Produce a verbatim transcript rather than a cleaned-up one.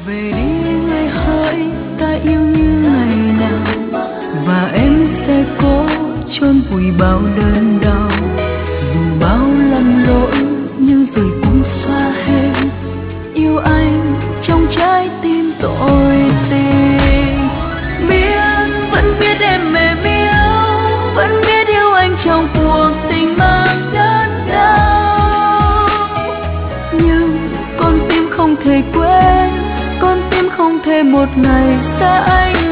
về đi người hỡi, ta yêu như ngày nào, và em sẽ cố chôn vùi bao đớn đau. Dù bao lầm lỗi nhưng rồi cũng xóa hết yêu anh trong trái tim tôi tình. Biết vẫn biết em mềm yếu, vẫn biết yêu anh trong cuộc tình mang đớn đau, nhưng con tim không thể quên, con tim không thể một ngày xa anh